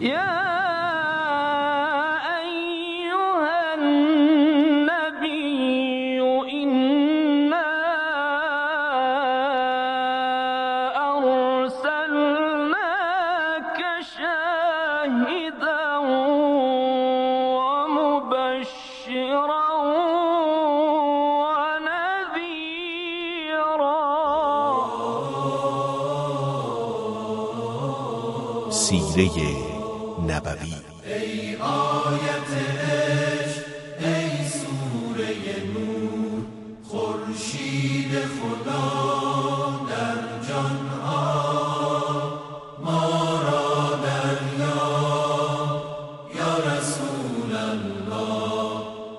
سیره نبوی. ای آیت عشق، ای سوره نور، خورشید خدا در جان ها ما را دریاب. یا رسول الله،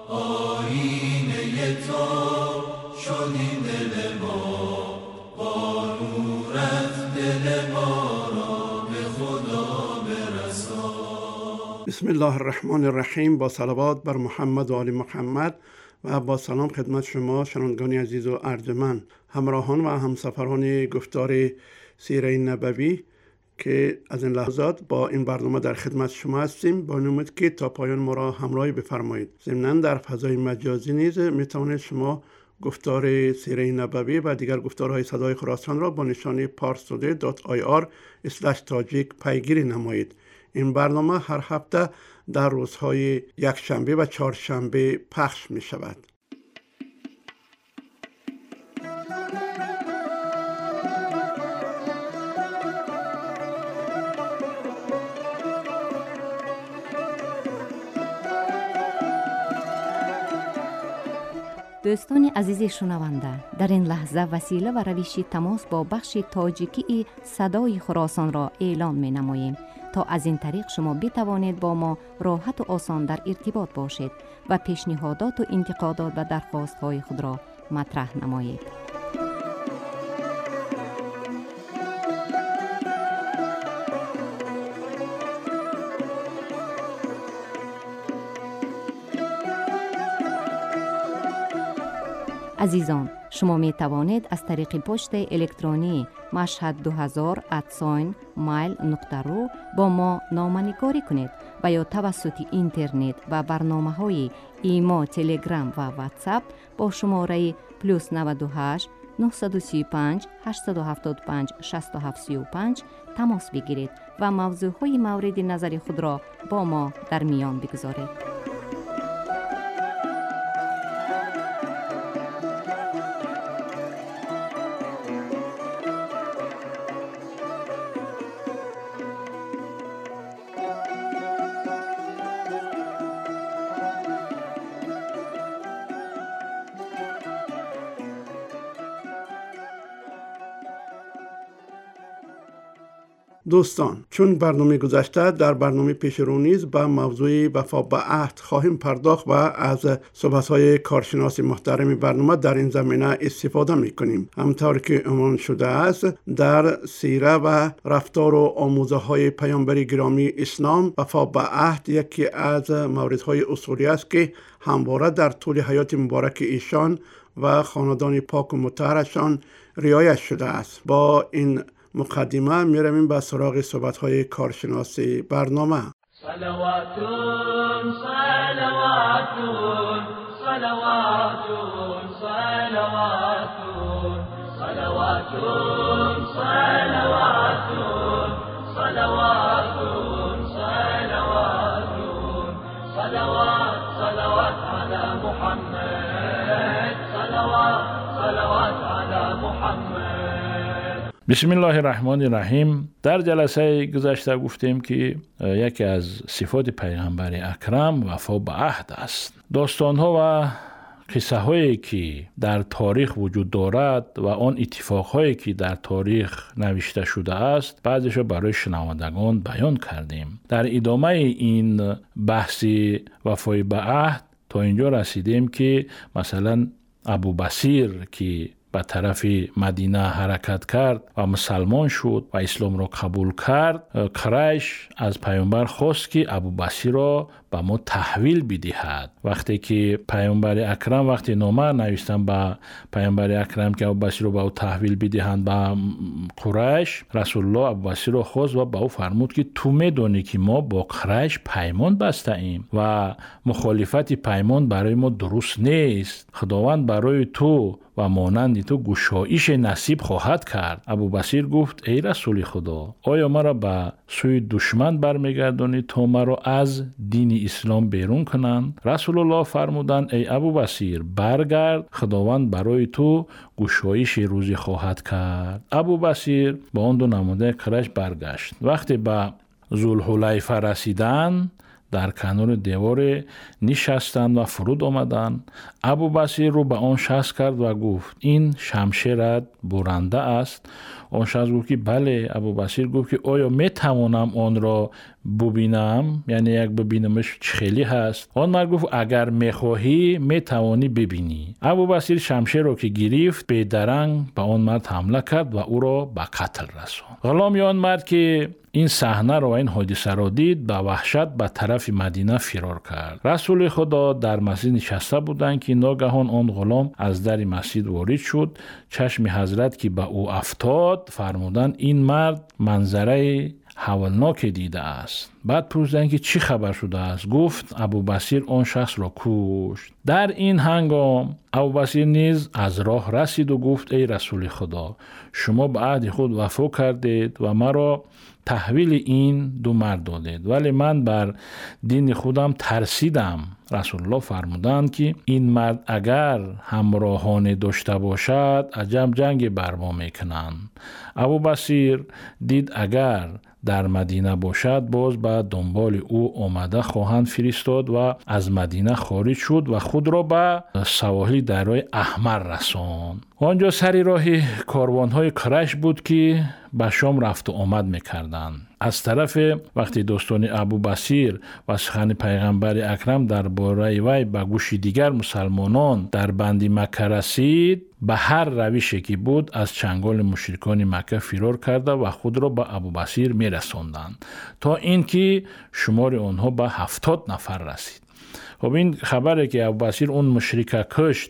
آیینه تو شدی دل ما، با نورت دل ما بسم الله الرحمن الرحیم. با صلوات بر محمد و آل محمد و با سلام خدمت شما شنوندگان عزیز و ارجمند، همراهان و همسفران گفتار سیره نبوی که از این لحظات با این برنامه در خدمت شما هستیم. با امید که تا پایان ما را همراهی بفرمایید. ضمناً در فضای مجازی نیز میتوانید شما گفتار سیره نبوی و دیگر گفتارهای صدای خراسان را با نشانی parstoday.ir/tajik پیگیری نمایید. این برنامه هر هفته در روزهای یکشنبه و چهارشنبه پخش می شود. دوستان عزیز شنونده، در این لحظه وسیله و روش تماس با بخش تاجیکی صدای خراسان را اعلان می نماییم تا از این طریق شما بتوانید با ما راحت و آسان در ارتباط باشید و پیشنهادات و انتقادات و درخواست‌های خود را مطرح نمایید. عزیزان، شما می توانید از طریق پست الکترونی mashhad2000@mail.ru با ما نامه‌نگاری کنید و یا توسط اینترنت و برنامه‌های ایما، تلگرام و واتساپ با شماره +98 935 875 6735 تماس بگیرید و موضوعهای مورد نظر خود را با ما در میان بگذارید. دوستان، چون برنامه گذشته در برنامه پیش رو نیز به موضوع وفا به عهد خواهیم پرداخت و از صحبت‌های کارشناس محترم برنامه در این زمینه استفاده می‌کنیم. همونطور که عنوان شده است، در سیره و رفتار و آموزه‌های پیامبر گرامی اسلام، وفا به عهد یکی از موردهای اصولی است که همواره در طول حیات مبارک ایشان و خاندان پاک و مطهرشان رعایت شده است. با این مقدمه میرویم به سراغ صحبت‌های کارشناسی برنامه. صلواتون صلواتون صلواتون صلواتون صلواتون صلواتون صلواتون صلواتون صلوات صلوات على محمد صلوات صلوات على محمد. بسم الله الرحمن الرحیم. در جلسه گذشته گفتیم که یکی از صفات پیغمبر اکرم وفا به عهد است. داستان‌ها و قصه هایی که در تاریخ وجود دارد و آن اتفاقهایی که در تاریخ نوشته شده است، بعضیش برای شنوندگان بیان کردیم. در ادامه این بحث وفای به عهد تا اینجا رسیدیم که مثلا ابو بصیر که به طرف مدینه حرکت کرد و مسلمان شد و اسلام را قبول کرد، قریش از پیامبر خواست که ابوبصیر را به ما تحویل بدهد. وقتی که پیامبر اکرم وقتی نامه نوشتن به پیامبر اکرم که ابوبصیر را به او تحویل بدهند به قریش، رسول الله ابوبصیر را خواست و به او فرمود که تو میدونی که ما با قریش پیمان بسته ایم و مخالفت پیمان برای ما درست نیست. خداوند برای تو و مانند تو گشایش نصیب خواهد کرد. ابوبصیر گفت ای رسول خدا، آیا مرا به سوی دشمن برمیگردانی تا مرا از دین اسلام بیرون کنند؟ رسول الله فرمودند ای ابوبصیر، برگرد، خداوند برای تو گشایش روزی خواهد کرد. ابوبصیر با آن دو نماینده قریش برگشت. وقتی به ذوالحلیفه رسیدند، در کنار دیوار نشستند و فرود آمدند. ابوبصیر رو به آن شست کرد و گفت این شمشیرت برنده است؟ آن شخص گفت که بله. ابوبصیر گفت که آیا می توانم آن را ببینم؟ یعنی یک ببینمش خیلی هست؟ آن مرد گفت اگر می خواهی می توانی ببینی. ابوبصیر شمشیر را که گرفت بیدرنگ به آن مرد حمله کرد و او را به قتل رساند. غلام آن مرد که این صحنه را و این حادثه را دید به وحشت به طرف مدینه فرار کرد. رسول خدا در مسجد نشسته بودند که ناگهان آن غلام از در مسجد وارد شد. چشم حضرت که به او افتاد فرمودند این مرد منظره هولناک دیده است. بعد پرسیدند که چی خبر شده است؟ گفت ابوبصیر آن شخص را کشت. در این هنگام ابوبصیر نیز از راه رسید و گفت ای رسول خدا، شما به عهد خود وفا کردید و مرا تحویل این دو مرد دادید، ولی من بر دین خودم ترسیدم. رسول الله فرمودند که این مرد اگر همراهان داشته باشد عجب جنگ برپا میکنند. ابوبصیر دید اگر در مدینه باشد باز به دنبال او آمده خواهند فرستاد و از مدینه خارج شد و خود را به سواحل دریای احمر رساند. آنجا سری راه کاروان‌های قریش بود که به شام رفت و آمد می‌کردند. از طرف وقتی دوستان ابوبصیر و سخن پیغمبر اکرم درباره وی به گوش دیگر مسلمانان در بند مکه رسید، به هر روشی که بود از چنگال مشرکان مکه فرار کرده و خود را به ابوبصیر می‌رساندند تا اینکه شمار آنها به 70 نفر رسید. خب این خبره که ابوبصیر اون مشرک کشت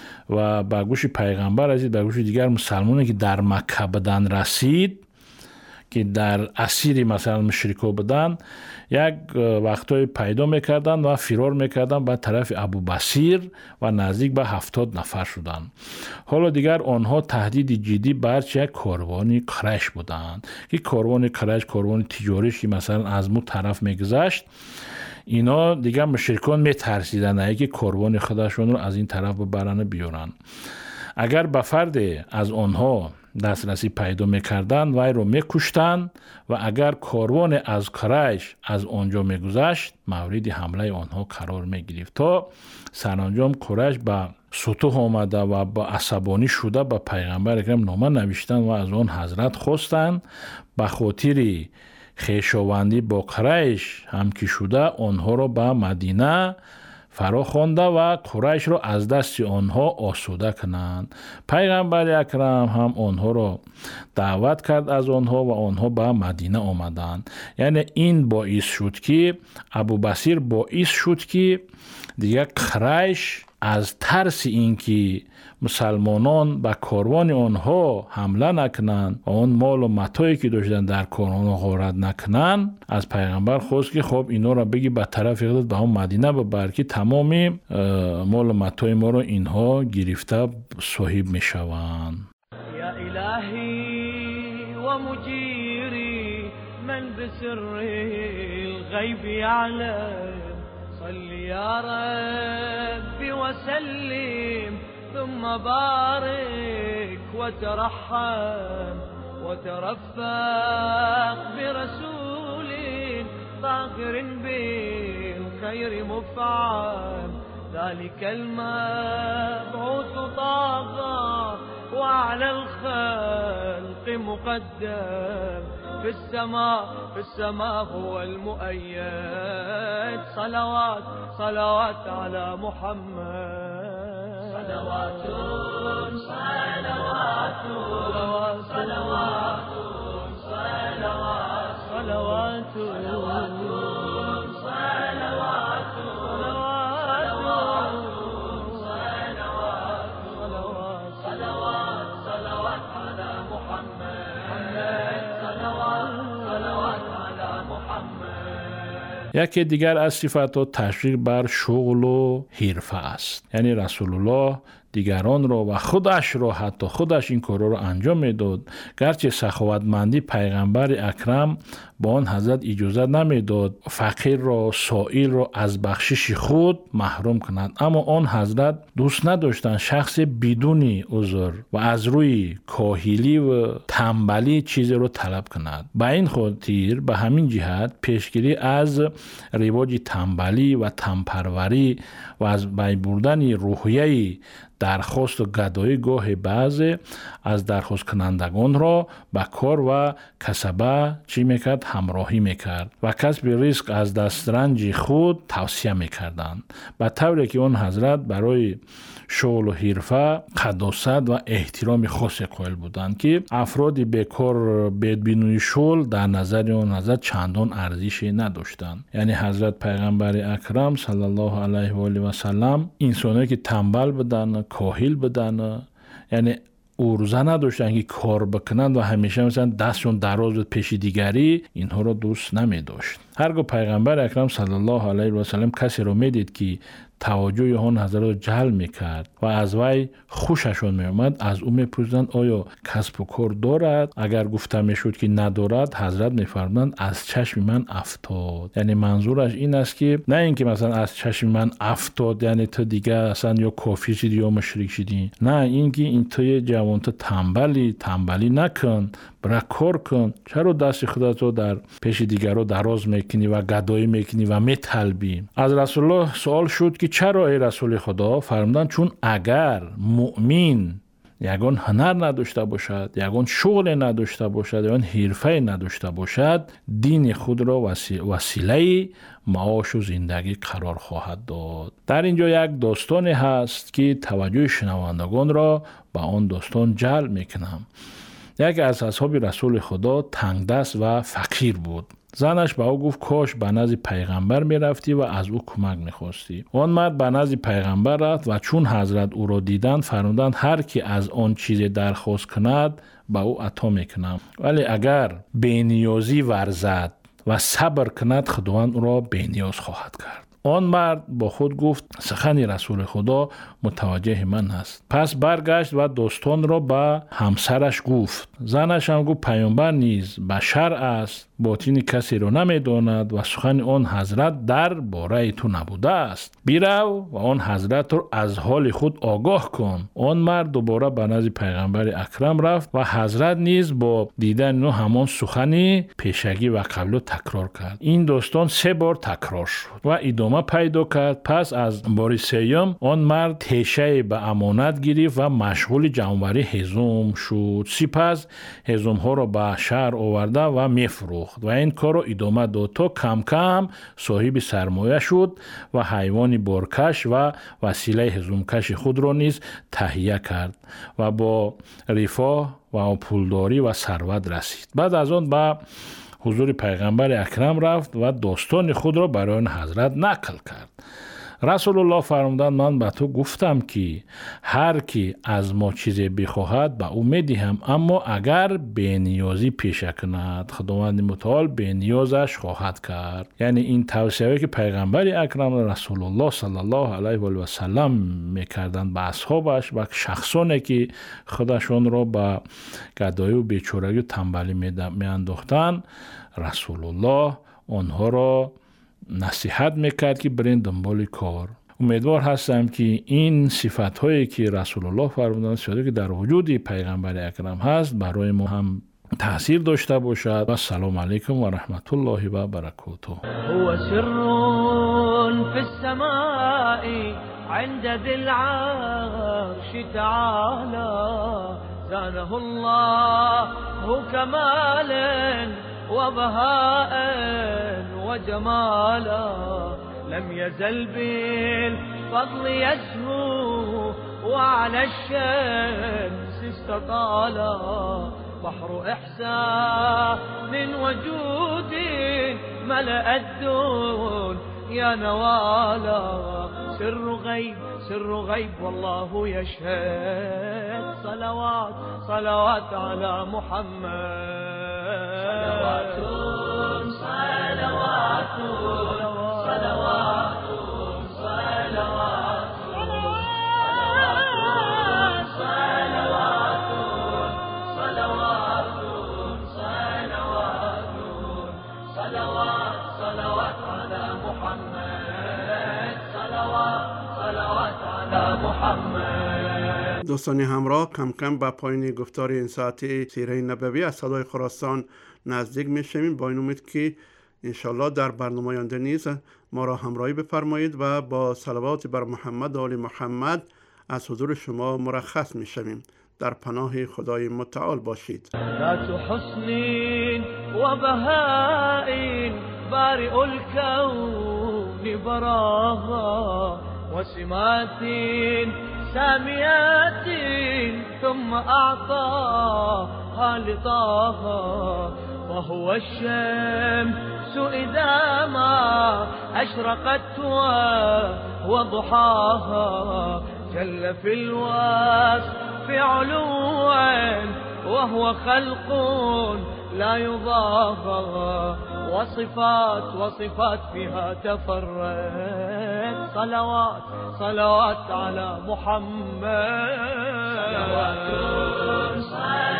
و به گوش پیغمبر رسید، به گوش دیگر مسلمانان که در مکه بدن رسید، که در اسیر مثلا مشرکا بدن، یک وقتای پیدا میکردن و فرار میکردن به طرف ابوبصیر و نزدیک به 70 نفر شدن. حالا دیگر آنها تهدید جدی برچه یک کاروانی قریش بودند که کاروان قریش کاروان تجاریش که مثلا از مو طرف میگذشت، اینا دیگه مشرکان میترسیدن که کاروان خودشون رو از این طرف ببرن بیارن. اگر به فرد از آنها دسترسی پیدا میکردن وی رو میکشتن و اگر کاروان از قریش از آنجا میگذشت مورد حمله آنها قرار میگرفت تا سرانجام قریش به سطوح آمده و با عصبانی شده به پیغمبر اکرم نامه نوشتن و از آن حضرت خواستند به خاطر خویشاوندی با قریش هم که شده آنها را به مدینه فرا خوانده و قریش را از دست آنها آسوده کنند. پیغمبر اکرم هم آنها را دعوت کرد از آنها و آنها به مدینه آمدند. یعنی این باعث شد که ابوبصیر باعث شد که دیگه قریش از ترس اینکه مسلمانان به کاروان آنها حمله نکنند و آن مال و متاعی که داشتن در کاروان غارت نکنند، از پیغمبر خواست که خب اینا را بگی به طرف خودت به هم مدینه ببر که تمام مال و متاع ما را اینها گرفته صاحب میشوند. یا الهی و مجیری من بسر الغیب یعلم صل یا ربی وسلم ثم بارك وترحم وترفق برسول طاهر بالخير مفعم ذلك المبعوث طاغى وعلى الخلق مقدم في السماء هو المؤيد صلوات على محمد صلوات یکی دیگر از صفات تشویق بر شغل و حرفه است. یعنی رسول الله دیگران رو و خودش رو حتی خودش این کار رو انجام میداد. گرچه سخاوتمندی پیغمبر اکرم با آن حضرت اجازه نمیداد فقیر رو سائل رو از بخشش خود محروم کند، اما آن حضرت دوست نداشتند شخص بدون عذر و از روی کاهلی و تنبلی چیزی رو طلب کند. به این خاطر به همین جهت پیشگیری از رواج تنبلی و تنپروری و از بین بردن روحیه درخواست و گدایی گاه بعضی از درخواست کنندگان را به کار و کسبه چی میکرد؟ همراهی میکرد و کسب رزق از دسترنج خود توصیه میکردند، به طوری که اون حضرت برای شغل و حرفه قداست و احترام خاصی قائل بودند که افراد بیکار بدبینوی شغل در نظر اون حضرت چندان ارزشی نداشتند. یعنی حضرت پیغمبر اکرم صلی الله علیه و آله و سلم انسانایی که تنبل بودن، کاهل بودن، یعنی ارزه نداشتن که کار بکنند و همیشه مثلا دستشون دراز بود پیش دیگری، اینها رو دوست نمی داشت. هرگاه پیغمبر اکرم صلی الله علیه و سلم کسی رو میدید که توجه آن حضرت رو جلب میکرد و از وی خوششون میومد، از او میپرسیدند آیا کسب و کار دارد؟ اگر گفته میشد که ندارد، حضرت میفرمودند از چشم من افتاد. یعنی منظورش این است که نه اینکه مثلا از چشم من افتاد یعنی تو دیگه اصلا یا کافر شدی یا مشرک شدی، نه، اینکه این توی جوان تو تنبلی نکن، برای کار کن. چرا دست خودت رو در پیش دیگر رو دراز میکنی و گدایی میکنی و میطلبی؟ از رسول الله سوال شد که چرا ای رسول خدا؟ فرمودند چون اگر مؤمن یگان هنر نداشته باشد، یگان شغل نداشته باشد، یگان حرفه نداشته باشد، دین خود را وسیله معاش و زندگی قرار خواهد داد. در اینجا یک داستانی هست که توجه شنوندگان را به آن داستان جلب میکنم. یک از اصحاب رسول خدا تنگدست و فقیر بود. زنش به او گفت کاش به نزد پیغمبر می رفتی و از او کمک می خواستی. آن مرد به نزد پیغمبر رفت و چون حضرت او را دیدند فرمودند هر کی از آن چیزی درخواست کند به او عطا می کنم، ولی اگر بی‌نیازی ورزد و صبر کند خداوند او را بی‌نیاز خواهد کرد. آن مرد با خود گفت سخن رسول خدا متوجه من است. پس برگشت و داستان را به همسرش گفت. زنش هم گفت پیامبر نیز بشر است، باطن کسی را نمیداند و سخن آن حضرت در باره تو نبوده است. بیرو و آن حضرت را از حال خود آگاه کن. آن مرد دوباره به نزد پیغمبر اکرم رفت و حضرت نیز با دیدن او همان سخنی پیشگی و قبل تکرار کرد. این داستان 3 بار تکرار شد و ادامه پیدا کرد. پس از بار سوم آن مرد تیشه به امانت گرفت و مشغول جمع‌آوری هزوم شد. سپس هزوم ها را به شهر آورده و میفروخت و این کار را ادامه داد تا کم کم صاحب سرمایه شد و حیوان بارکش و وسیله هزومکش خود را نیز تهیه کرد و با رفاه و پولداری و ثروت رسید. بعد از آن به حضور پیغمبر اکرم رفت و داستان خود را برای آن حضرت نقل کرد. رسول الله فرمودند من به تو گفتم که هر کی از ما چیزی بخواهد به او میدهم، اما اگر بی‌نیازی پیشه کند خداوند متعال بی‌نیازش خواهد کرد. یعنی این توصیه که پیغمبر اکرم رسول الله صلی الله علیه و آله و سلم میکردند به اصحابش و شخصانی که خودشون را به گدایی و بیچارگی و تنبلی میانداختند، رسول الله آنها را نصیحت میکرد که برین دنبال کار. امیدوار هستم که این صفت هایی که رسول الله فرمودند شده که در وجود پیغمبر اکرم هست برای ما هم تأثیر داشته باشد. و السلام علیکم و رحمت الله و برکاته. هو سر في السماء عند ذي العرش تعالى زانه الله كمالا وبهاء وجمالا لم يزل بالفضل يسهو وعلى الشمس استطالا بحر إحسان وجود ملأ الدنيا نوالا سر غيب والله يشهد صلوات على محمد صلوات دوستان همراه، کم کم به پایان گفتار این ساعت سیره نبوی از صدای خراسان نزدیک میشیم. با این امید که انشالله در برنامه آینده نیز ما را همراهی بفرمایید و با صلوات بر محمد و آل محمد از حضور شما مرخص میشویم. در پناه خدای متعال باشید. ذات حسن و بهاء بارئ الكون براها وسمات ساميات ثم أعطاها لطاها وهو الشمس إذا ما أشرقت وضحاها جل في الوصف علوا وهو خلق لا يضاهى وصفات فيها تفرد صلوات على محمد صلوات